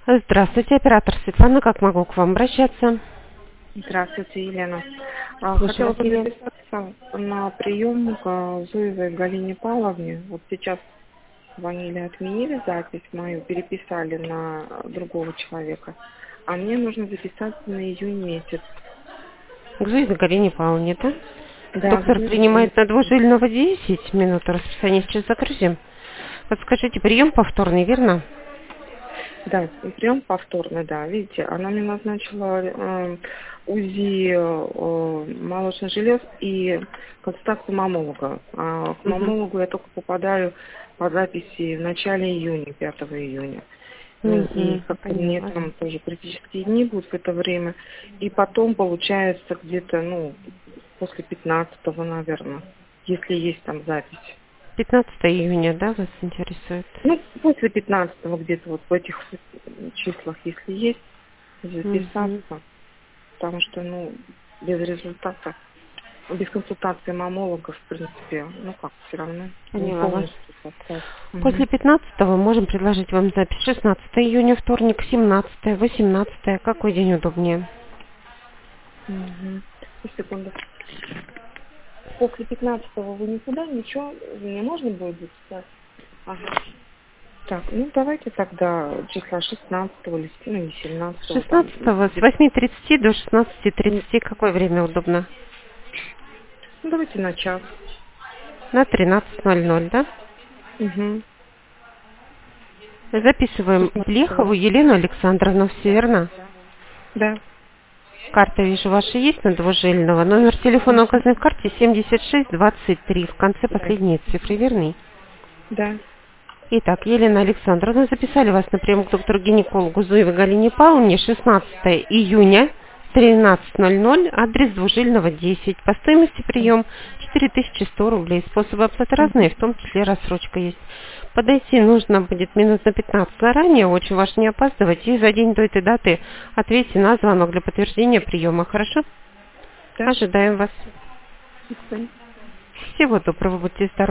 Здравствуйте, оператор Светлана, как могу к вам обращаться? Здравствуйте, Елена. Слушаю Хотела вас, бы Елена. записаться на прием к Зуевой Галине Павловне. Вот сейчас звонили, отменили запись мою, переписали на другого человека. А мне нужно записаться на июнь месяц. К Зуевой Галине Павловне, да? Да, Доктор Зуева Галина. принимает на Двужильного 10 минут, расписание сейчас загрузим. Подскажите, прием повторный, верно? Да, и прием повторный, да. Видите, она мне назначила УЗИ молочных желез и консультацию маммолога. А к Угу. маммологу я только попадаю по записи в начале июня, 5 июня. Ну и Угу, как-то мне поняла. там тоже критические дни будут в это время. И потом получается где-то, после 15-го, наверное, если есть там запись. 15 июня, да, вас интересует? Ну, после 15-го где-то вот в этих числах, если есть, Угу. записаться, потому что, без результата, без консультации маммолога, в принципе, все равно не Поняла вас. полностью состав. После 15-го можем предложить вам запись 16 июня, вторник, 17, 18, какой день удобнее? Угу. Секунду. После 15-го вы никуда ничего не можно будет записать? Ага. Так, давайте тогда числа 16-го или 17-го. Там, 16-го с 8:30 до 16:30. Какое время удобно? давайте на час. На 13:00, да? Угу. Записываем 16-го. Блехову Елену Александровну, все верно? Да. Карта, вижу, ваша есть на Двужильного. Номер телефона указанный в карте 7623. В конце Да. последние цифры, верный? Да. Итак, Елена Александровна, записали вас на прием к доктору-гинекологу Зуевой Галине Павловне 16 июня, 13:00, адрес Двужильного 10. По стоимости прием 4100 рублей. Способы оплаты разные, в том числе рассрочка есть. Подойти нужно будет минут на 15 заранее, очень важно не опаздывать, и за день до этой даты ответьте на звонок для подтверждения приема, хорошо? Да. Ожидаем вас. До свидания. Всего доброго, будьте здоровы.